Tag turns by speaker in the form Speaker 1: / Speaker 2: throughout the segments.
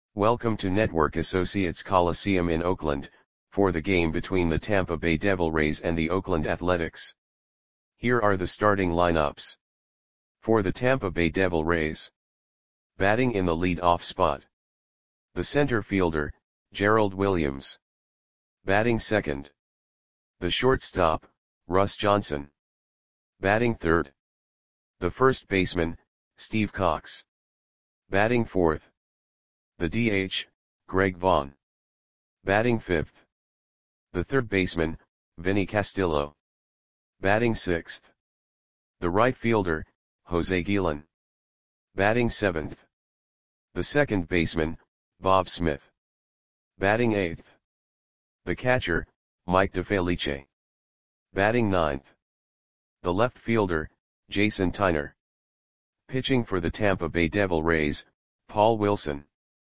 Speaker 1: Welcome to Network Associates Coliseum in Oakland, for the game between the Tampa Bay Devil Rays and the Oakland Athletics. Here are the starting lineups. For the Tampa Bay Devil Rays. Batting in the lead-off spot. The center fielder, Gerald Williams. Batting second. The shortstop, Russ Johnson. Batting third. The first baseman, Steve Cox. Batting fourth. The DH, Greg Vaughn. Batting fifth. The third baseman, Vinny Castillo. Batting sixth. The right fielder, Jose Guillen. Batting seventh. The second baseman, Bob Smith. Batting eighth. The catcher, Mike DeFelice. Batting ninth. The left fielder, Jason Tyner. Pitching for the Tampa Bay Devil Rays, Paul Wilson.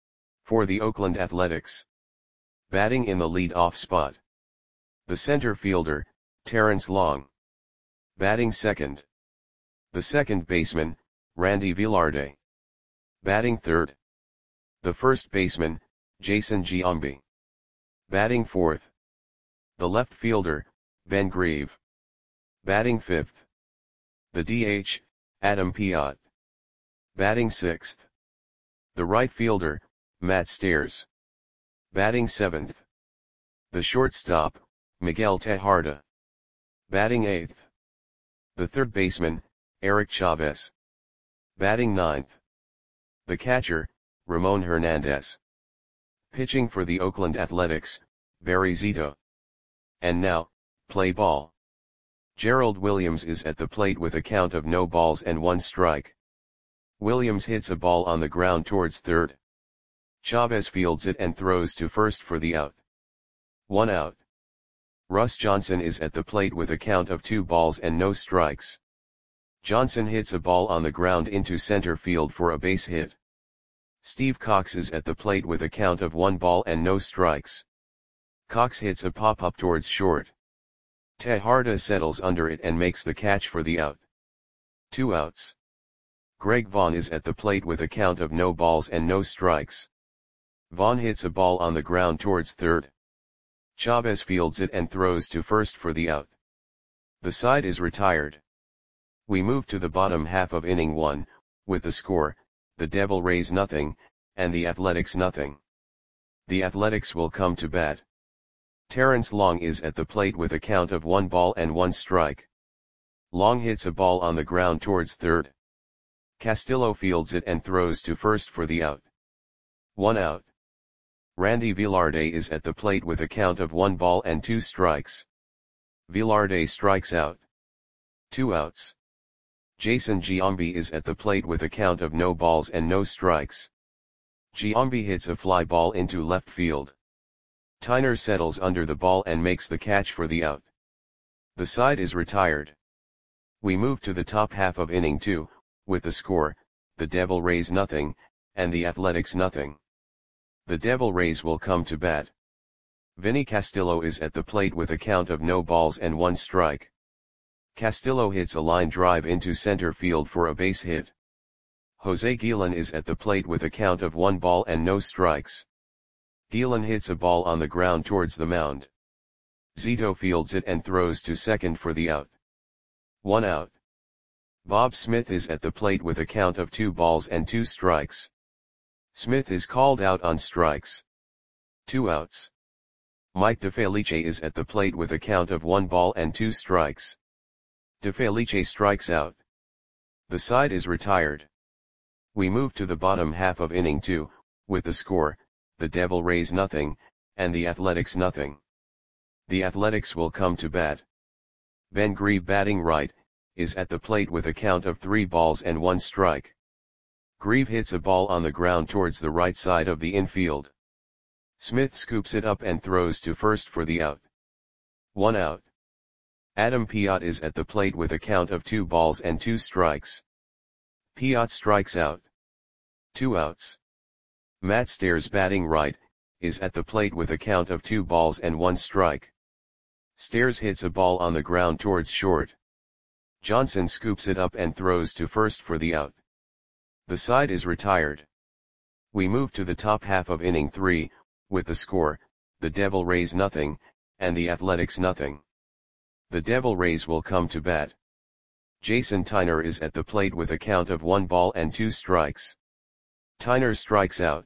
Speaker 1: For the Oakland Athletics. Batting in the lead-off spot. The center fielder, Terrence Long. Batting second. The second baseman, Randy Velarde. Batting third. The first baseman, Jason Giambi. Batting fourth. The left fielder, Ben Grieve. Batting fifth. The DH, Adam Piot. Batting sixth. The right fielder, Matt Stairs. Batting seventh. The shortstop, Miguel Tejada. Batting eighth. The third baseman, Eric Chavez. Batting ninth. The catcher, Ramon Hernandez. Pitching for the Oakland Athletics, Barry Zito. And now, play ball. Gerald Williams is at the plate with a count of no balls and one strike. Williams hits a ball on the ground towards third. Chavez fields it and throws to first for the out. 1 out. Russ Johnson is at the plate with a count of 2 balls and no strikes. Johnson hits a ball on the ground into center field for a base hit. Steve Cox is at the plate with a count of 1 ball and no strikes. Cox hits a pop-up towards short. Tejada settles under it and makes the catch for the out. 2 outs. Greg Vaughn is at the plate with a count of no balls and no strikes. Vaughn hits a ball on the ground towards third. Chavez fields it and throws to first for the out. The side is retired. We move to the bottom half of inning 1, with the score, the Devil Rays nothing, and the Athletics nothing. The Athletics will come to bat. Terrence Long is at the plate with a count of 1 ball and 1 strike. Long hits a ball on the ground towards third. Castillo fields it and throws to first for the out. 1 out. Randy Velarde is at the plate with a count of 1 ball and 2 strikes. Velarde strikes out. 2 outs. Jason Giambi is at the plate with a count of no balls and no strikes. Giambi hits a fly ball into left field. Tyner settles under the ball and makes the catch for the out. The side is retired. We move to the top half of inning 2, with the score, the Devil Rays nothing, and the Athletics nothing. The Devil Rays will come to bat. Vinny Castillo is at the plate with a count of no balls and 1 strike. Castillo hits a line drive into center field for a base hit. Jose Guillen is at the plate with a count of 1 ball and no strikes. Guillen hits a ball on the ground towards the mound. Zito fields it and throws to second for the out. 1 out. Bob Smith is at the plate with a count of 2 balls and 2 strikes. Smith is called out on strikes. 2 outs. Mike DeFelice is at the plate with a count of 1 ball and 2 strikes. DeFelice strikes out. The side is retired. We move to the bottom half of inning 2, with the score, the Devil Rays nothing, and the Athletics nothing. The Athletics will come to bat. Ben Grieve batting right, is at the plate with a count of 3 balls and 1 strike. Grieve hits a ball on the ground towards the right side of the infield. Smith scoops it up and throws to first for the out. 1 out. Adam Piot is at the plate with a count of 2 balls and 2 strikes. Piot strikes out. 2 outs. Matt Stairs batting right, is at the plate with a count of 2 balls and 1 strike. Stairs hits a ball on the ground towards short. Johnson scoops it up and throws to first for the out. The side is retired. We move to the top half of inning 3, with the score, the Devil Rays nothing, and the Athletics nothing. The Devil Rays will come to bat. Jason Tyner is at the plate with a count of 1 ball and 2 strikes. Tyner strikes out.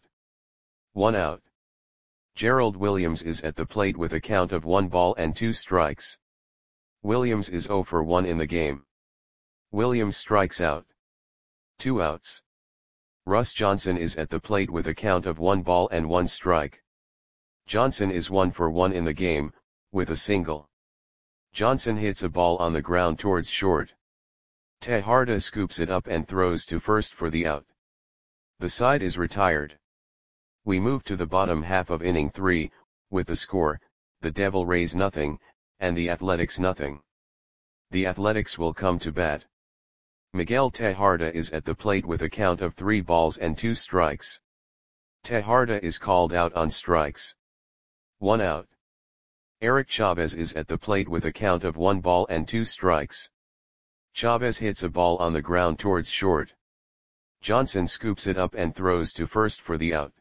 Speaker 1: 1 out. Gerald Williams is at the plate with a count of 1 ball and 2 strikes. Williams is 0 for 1 in the game. Williams strikes out. 2 outs. Russ Johnson is at the plate with a count of 1 ball and 1 strike. Johnson is 1 for 1 in the game, with a single. Johnson hits a ball on the ground towards short. Tejada scoops it up and throws to first for the out. The side is retired. We move to the bottom half of inning 3, with the score, the Devil Rays nothing, and the Athletics nothing. The Athletics will come to bat. Miguel Tejada is at the plate with a count of 3 balls and 2 strikes. Tejada is called out on strikes. 1 out. Eric Chavez is at the plate with a count of 1 ball and 2 strikes. Chavez hits a ball on the ground towards short. Johnson scoops it up and throws to first for the out.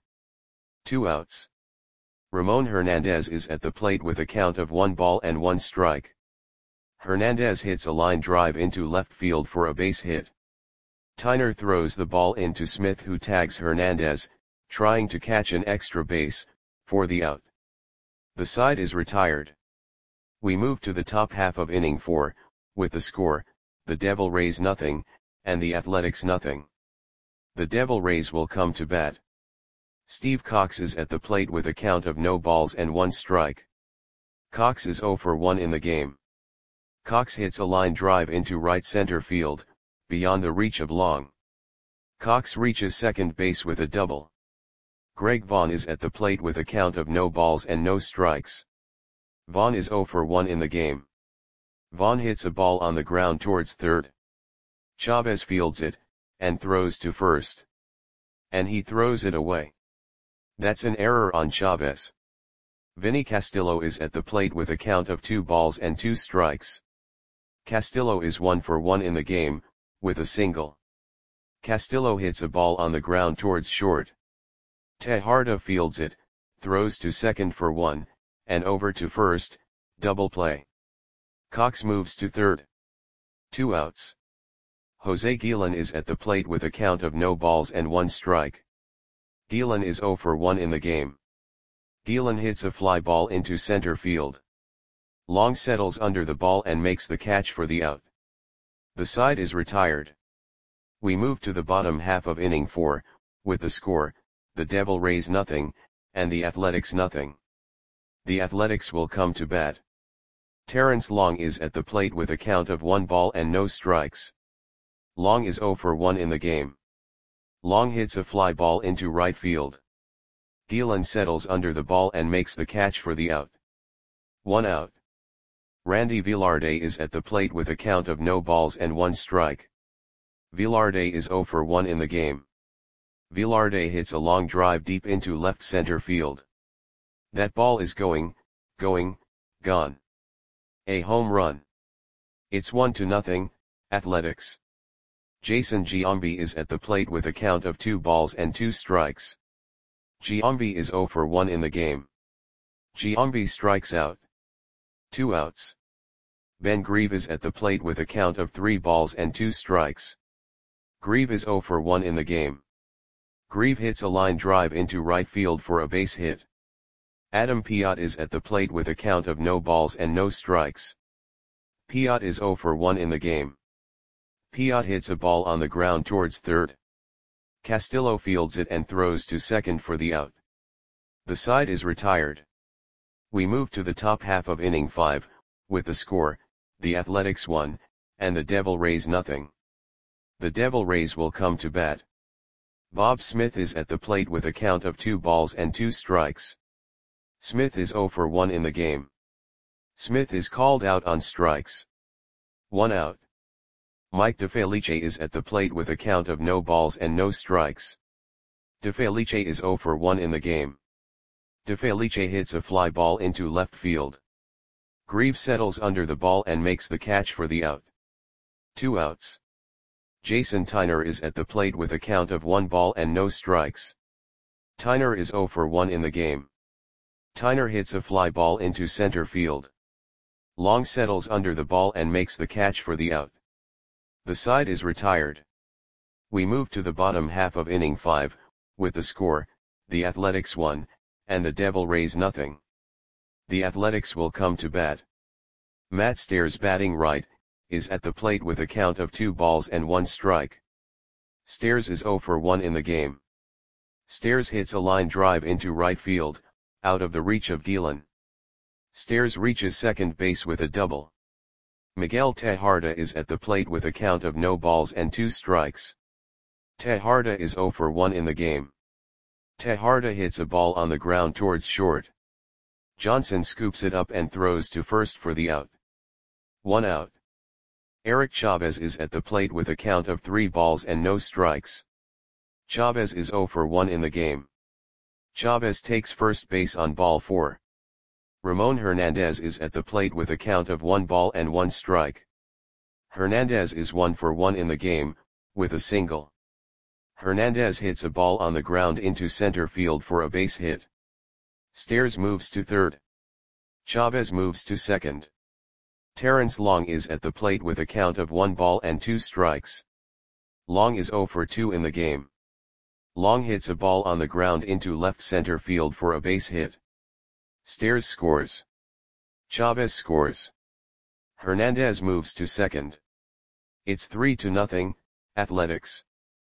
Speaker 1: 2 outs. Ramon Hernandez is at the plate with a count of 1 ball and 1 strike. Hernandez hits a line drive into left field for a base hit. Tyner throws the ball into Smith, who tags Hernandez, trying to catch an extra base, for the out. The side is retired. We move to the top half of inning 4, with the score, the Devil Rays nothing, and the Athletics nothing. The Devil Rays will come to bat. Steve Cox is at the plate with a count of no balls and 1 strike. Cox is 0 for 1 in the game. Cox hits a line drive into right center field, beyond the reach of Long. Cox reaches second base with a double. Greg Vaughn is at the plate with a count of no balls and no strikes. Vaughn is 0 for 1 in the game. Vaughn hits a ball on the ground towards third. Chavez fields it, and throws to first. And he throws it away. That's an error on Chavez. Vinny Castillo is at the plate with a count of 2 balls and 2 strikes. Castillo is 1 for 1 in the game, with a single. Castillo hits a ball on the ground towards short. Tejada fields it, throws to second for 1, and over to first, double play. Cox moves to third. 2 outs. Jose Guillen is at the plate with a count of no balls and 1 strike. Guillen is 0 for 1 in the game. Guillen hits a fly ball into center field. Long settles under the ball and makes the catch for the out. The side is retired. We move to the bottom half of inning 4, with the score, the Devil Rays nothing, and the Athletics nothing. The Athletics will come to bat. Terrence Long is at the plate with a count of 1 ball and no strikes. Long is 0 for 1 in the game. Long hits a fly ball into right field. Guillen settles under the ball and makes the catch for the out. 1 out. Randy Velarde is at the plate with a count of no balls and 1 strike. Velarde is 0 for 1 in the game. Velarde hits a long drive deep into left center field. That ball is gone. A home run. It's 1-0, Athletics. Jason Giambi is at the plate with a count of 2 balls and 2 strikes. Giambi is 0 for 1 in the game. Giambi strikes out. 2 outs. Ben Grieve is at the plate with a count of 3 balls and 2 strikes. Grieve is 0 for 1 in the game. Grieve hits a line drive into right field for a base hit. Adam Piot is at the plate with a count of no balls and no strikes. Piot is 0 for 1 in the game. Piot hits a ball on the ground towards third. Castillo fields it and throws to second for the out. The side is retired. We move to the top half of inning 5, with the score, the Athletics 1, and the Devil Rays nothing. The Devil Rays will come to bat. Bob Smith is at the plate with a count of 2 balls and 2 strikes. Smith is 0 for 1 in the game. Smith is called out on strikes. 1 out. Mike DeFelice is at the plate with a count of no balls and no strikes. DeFelice is 0 for 1 in the game. DeFelice hits a fly ball into left field. Grieve settles under the ball and makes the catch for the out. 2 outs. Jason Tyner is at the plate with a count of 1 ball and no strikes. Tyner is 0 for 1 in the game. Tyner hits a fly ball into center field. Long settles under the ball and makes the catch for the out. The side is retired. We move to the bottom half of inning 5, with the score, the Athletics 1, and the Devil Rays nothing. The Athletics will come to bat. Matt Stairs, batting right, is at the plate with a count of 2 balls and 1 strike. Stairs is 0 for 1 in the game. Stairs hits a line drive into right field, out of the reach of Gielan. Stairs reaches second base with a double. Miguel Tejada is at the plate with a count of no balls and 2 strikes. Tejada is 0 for 1 in the game. Tejada hits a ball on the ground towards short. Johnson scoops it up and throws to first for the out. 1 out. Eric Chavez is at the plate with a count of 3 balls and no strikes. Chavez is 0 for 1 in the game. Chavez takes first base on ball 4. Ramon Hernandez is at the plate with a count of 1 ball and 1 strike. Hernandez is 1 for 1 in the game, with a single. Hernandez hits a ball on the ground into center field for a base hit. Stairs moves to third. Chavez moves to second. Terrence Long is at the plate with a count of 1 ball and 2 strikes. Long is 0 for 2 in the game. Long hits a ball on the ground into left center field for a base hit. Stairs scores. Chavez scores. Hernandez moves to second. It's 3-0, Athletics.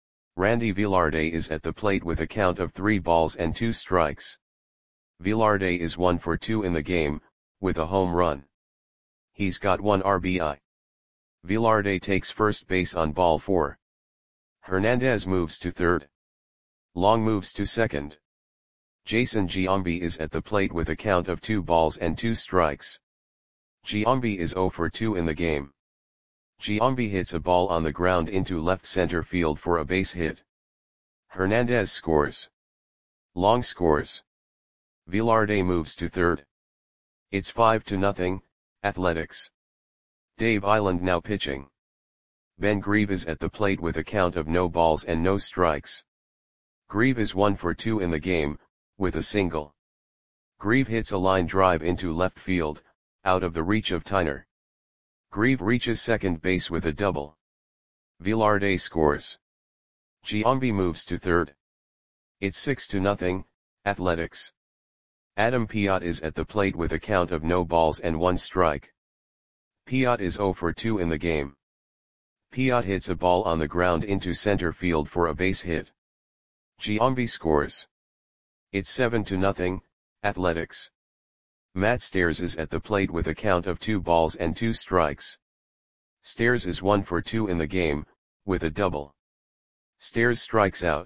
Speaker 1: Randy Velarde is at the plate with a count of 3 balls and 2 strikes. Velarde is 1 for 2 in the game, with a home run. He's got 1 RBI. Velarde takes first base on ball 4. Hernandez moves to third. Long moves to second. Jason Giambi is at the plate with a count of 2 balls and 2 strikes. Giambi is 0 for 2 in the game. Giambi hits a ball on the ground into left center field for a base hit. Hernandez scores. Long scores. Velarde moves to third. It's 5-0, Athletics. Dave Island now pitching. Ben Grieve is at the plate with a count of no balls and no strikes. Grieve is 1 for 2 in the game, with a single. Grieve hits a line drive into left field, out of the reach of Tyner. Grieve reaches second base with a double. Velarde scores. Giambi moves to third. It's 6-0, Athletics. Adam Piot is at the plate with a count of no balls and 1 strike. Piot is 0 for 2 in the game. Piot hits a ball on the ground into center field for a base hit. Giambi scores. It's 7-0, Athletics. Matt Stairs is at the plate with a count of 2 balls and 2 strikes. Stairs is 1 for 2 in the game, with a double. Stairs strikes out.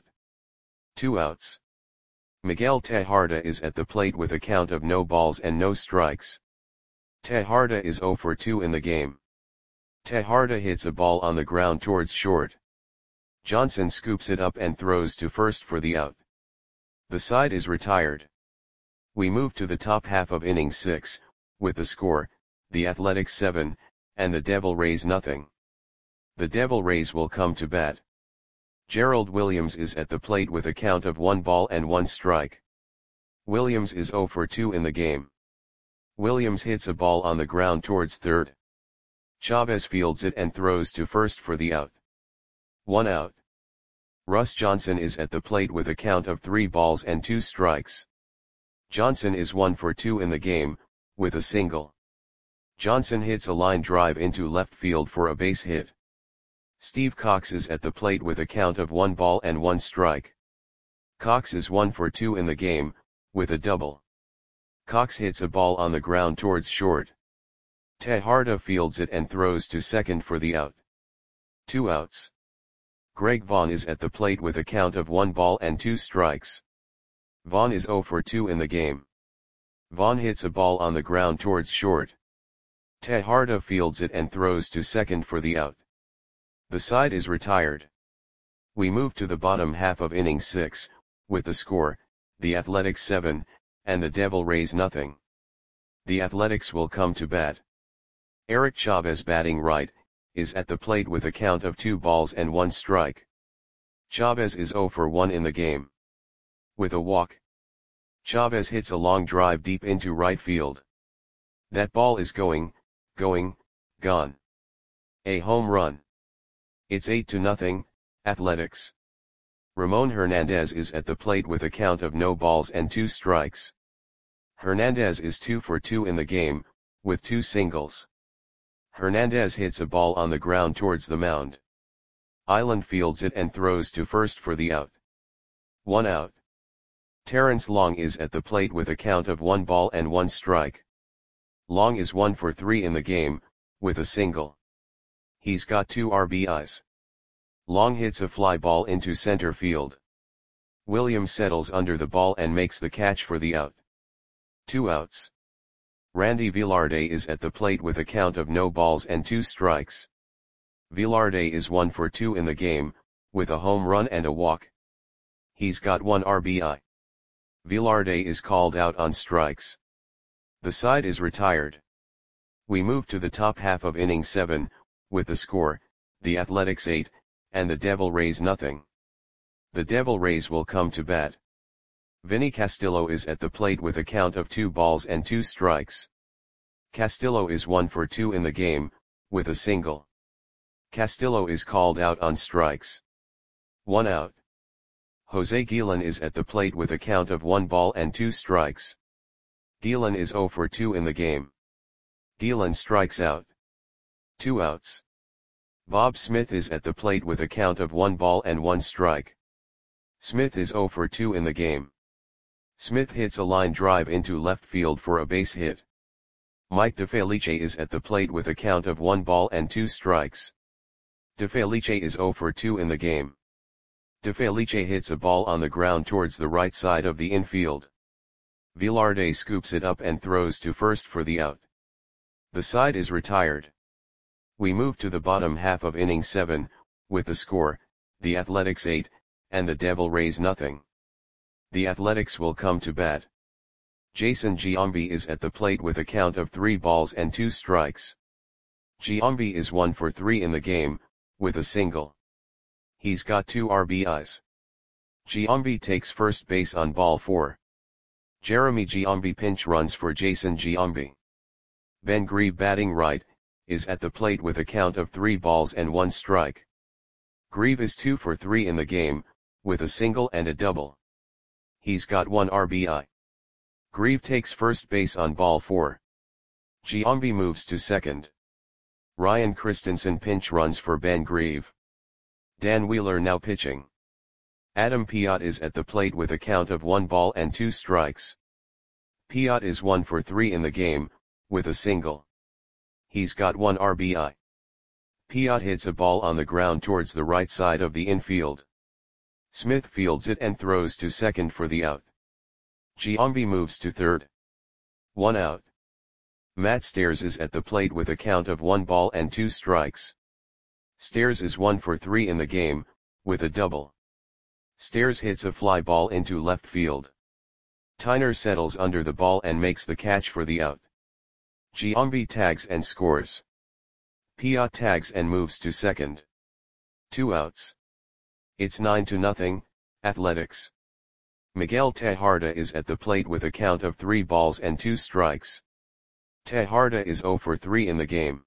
Speaker 1: 2 outs. Miguel Tejada is at the plate with a count of no balls and no strikes. Tejada is 0 for 2 in the game. Tejada hits a ball on the ground towards short. Johnson scoops it up and throws to first for the out. The side is retired. We move to the top half of inning 6, with the score, the Athletics 7, and the Devil Rays nothing. The Devil Rays will come to bat. Gerald Williams is at the plate with a count of 1 ball and 1 strike. Williams is 0 for 2 in the game. Williams hits a ball on the ground towards third. Chavez fields it and throws to first for the out. 1 out. Russ Johnson is at the plate with a count of 3 balls and 2 strikes. Johnson is 1 for 2 in the game, with a single. Johnson hits a line drive into left field for a base hit. Steve Cox is at the plate with a count of 1 ball and 1 strike. Cox is 1 for 2 in the game, with a double. Cox hits a ball on the ground towards short. Tejada fields it and throws to second for the out. 2 outs. Greg Vaughn is at the plate with a count of 1 ball and 2 strikes. Vaughn is 0 for 2 in the game. Vaughn hits a ball on the ground towards short. Tejada fields it and throws to second for the out. The side is retired. We move to the bottom half of inning 6, with the score, the Athletics 7, and the Devil Rays nothing. The Athletics will come to bat. Eric Chavez, batting right, is at the plate with a count of 2 balls and 1 strike. Chavez is 0 for 1 in the game. with a walk. Chavez hits a long drive deep into right field. That ball is going, gone. A home run. It's 8-0, Athletics. Ramon Hernandez is at the plate with a count of no balls and 2 strikes. Hernandez is 2 for 2 in the game, with 2 singles. Hernandez hits a ball on the ground towards the mound. Island fields it and throws to first for the out. 1 out. Terrence Long is at the plate with a count of 1 ball and 1 strike. Long is 1 for 3 in the game, with a single. He's got 2 RBIs. Long hits a fly ball into center field. Williams settles under the ball and makes the catch for the out. 2 outs. Randy Velarde is at the plate with a count of no balls and 2 strikes. Velarde is 1 for 2 in the game, with a home run and a walk. He's got 1 RBI. Velarde is called out on strikes. The side is retired. We move to the top half of inning 7, with the score, the Athletics 8, and the Devil Rays nothing. The Devil Rays will come to bat. Vinny Castillo is at the plate with a count of 2 balls and 2 strikes. Castillo is 1 for 2 in the game, with a single. Castillo is called out on strikes. 1 out. Jose Guillen is at the plate with a count of 1 ball and 2 strikes. Guillen is 0 for 2 in the game. Guillen strikes out. 2 outs. Bob Smith is at the plate with a count of 1 ball and 1 strike. Smith is 0 for 2 in the game. Smith hits a line drive into left field for a base hit. Mike DeFelice is at the plate with a count of 1 ball and 2 strikes. DeFelice is 0 for 2 in the game. DeFelice hits a ball on the ground towards the right side of the infield. Velarde scoops it up and throws to first for the out. The side is retired. We move to the bottom half of inning 7, with the score, the Athletics 8, and the Devil Rays nothing. The Athletics will come to bat. Jason Giambi is at the plate with a count of 3 balls and 2 strikes. Giambi is 1 for 3 in the game, with a single. He's got 2 RBIs. Giambi takes first base on ball 4. Jeremy Giambi pinch runs for Jason Giambi. Ben Grieve, batting right, is at the plate with a count of 3 balls and 1 strike. Grieve is 2 for 3 in the game, with a single and a double. He's got 1 RBI. Grieve takes first base on ball 4. Giambi moves to second. Ryan Christensen pinch runs for Ben Grieve. Dan Wheeler now pitching. Adam Piot is at the plate with a count of 1 ball and 2 strikes. Piot is 1 for 3 in the game, with a single. He's got 1 RBI. Piot hits a ball on the ground towards the right side of the infield. Smith fields it and throws to second for the out. Giambi moves to third. 1 out. Matt Stairs is at the plate with a count of 1 ball and 2 strikes. Stairs is 1 for 3 in the game, with a double. Stairs hits a fly ball into left field. Tyner settles under the ball and makes the catch for the out. Giambi tags and scores. Piot tags and moves to second. 2 outs. It's 9-0, Athletics. Miguel Tejada is at the plate with a count of 3 balls and 2 strikes. Tejada is 0 for 3 in the game.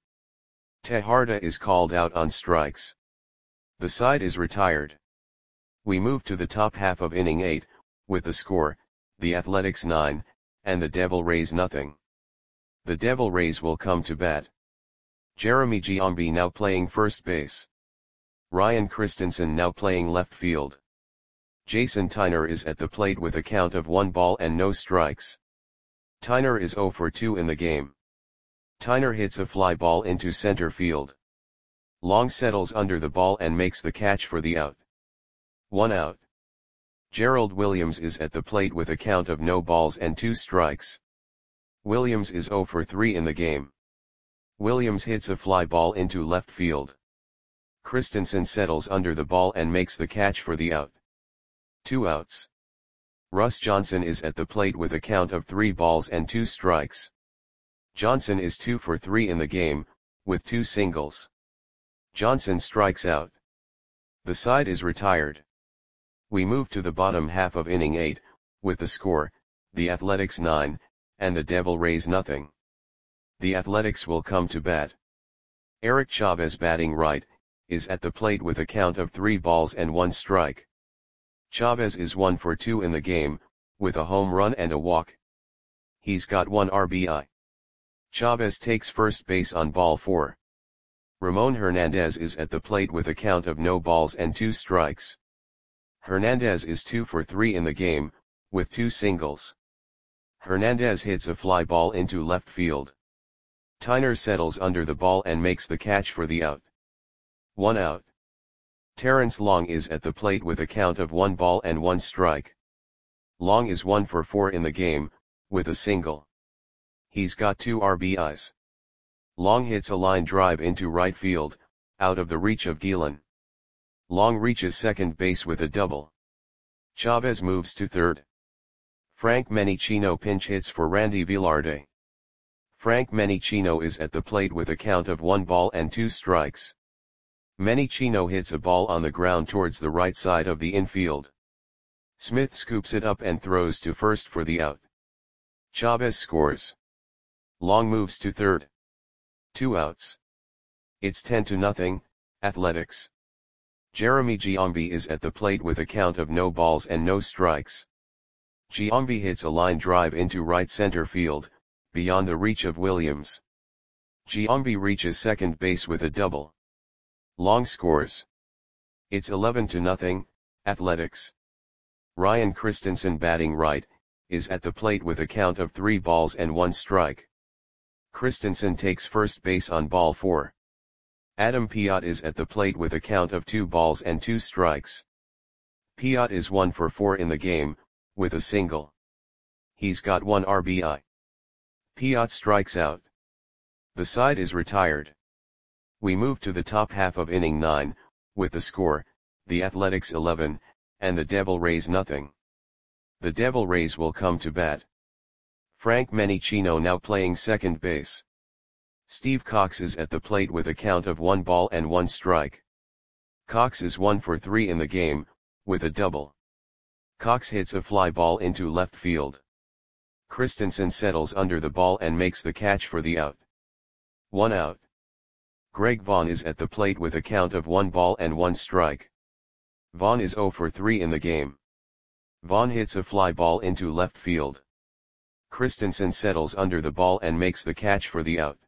Speaker 1: Tejada is called out on strikes. The side is retired. We move to the top half of inning 8, with the score, the Athletics 9, and the Devil Rays nothing. The Devil Rays will come to bat. Jeremy Giambi now playing first base. Ryan Christensen now playing left field. Jason Tyner is at the plate with a count of 1 ball and no strikes. Tyner is 0 for 2 in the game. Tyner hits a fly ball into center field. Long settles under the ball and makes the catch for the out. 1 out. Gerald Williams is at the plate with a count of no balls and 2 strikes. Williams is 0 for 3 in the game. Williams hits a fly ball into left field. Christensen settles under the ball and makes the catch for the out. 2 outs. Russ Johnson is at the plate with a count of 3 balls and 2 strikes. Johnson is 2 for 3 in the game, with 2 singles. Johnson strikes out. The side is retired. We move to the bottom half of inning 8, with the score, the Athletics 9, and the Devil Rays nothing. The Athletics will come to bat. Eric Chavez, batting right, is at the plate with a count of 3 balls and 1 strike. Chavez is 1 for 2 in the game, with a home run and a walk. He's got 1 RBI. Chavez takes first base on ball 4. Ramon Hernandez is at the plate with a count of no balls and 2 strikes. Hernandez is 2 for 3 in the game, with 2 singles. Hernandez hits a fly ball into left field. Tyner settles under the ball and makes the catch for the out. 1 out. Terrence Long is at the plate with a count of 1 ball and 1 strike. Long is 1 for 4 in the game, with a single. He's got 2 RBIs. Long hits a line drive into right field, out of the reach of Gielan. Long reaches second base with a double. Chavez moves to third. Frank Menichino pinch hits for Randy Velarde. Frank Menichino is at the plate with a count of 1 ball and 2 strikes. Menichino hits a ball on the ground towards the right side of the infield. Smith scoops it up and throws to first for the out. Chavez scores. Long moves to third. 2 outs. It's 10-0, Athletics. Jeremy Giambi is at the plate with a count of no balls and no strikes. Giambi hits a line drive into right center field, beyond the reach of Williams. Giambi reaches second base with a double. Long scores. It's 11-0, Athletics. Ryan Christensen, batting right, is at the plate with a count of 3 balls and 1 strike. Christensen takes first base on ball 4. Adam Piot is at the plate with a count of 2 balls and 2 strikes. Piot is 1 for 4 in the game, with a single. He's got 1 RBI. Piot strikes out. The side is retired. We move to the top half of inning 9, with the score, the Athletics 11, and the Devil Rays nothing. The Devil Rays will come to bat. Frank Menichino now playing second base. Steve Cox is at the plate with a count of 1 ball and 1 strike. Cox is 1 for 3 in the game, with a double. Cox hits a fly ball into left field. Christensen settles under the ball and makes the catch for the out. 1 out. Greg Vaughn is at the plate with a count of 1 ball and 1 strike. Vaughn is 0 for 3 in the game. Vaughn hits a fly ball into left field. Christensen settles under the ball and makes the catch for the out.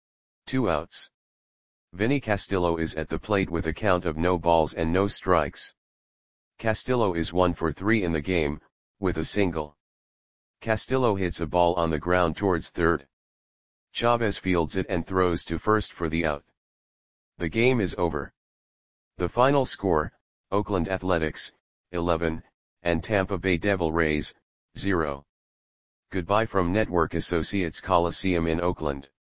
Speaker 1: 2 outs. Vinny Castillo is at the plate with a count of no balls and no strikes. Castillo is 1 for 3 in the game, with a single. Castillo hits a ball on the ground towards third. Chavez fields it and throws to first for the out. The game is over. The final score, Oakland Athletics, 11, and Tampa Bay Devil Rays, 0. Goodbye from Network Associates Coliseum in Oakland.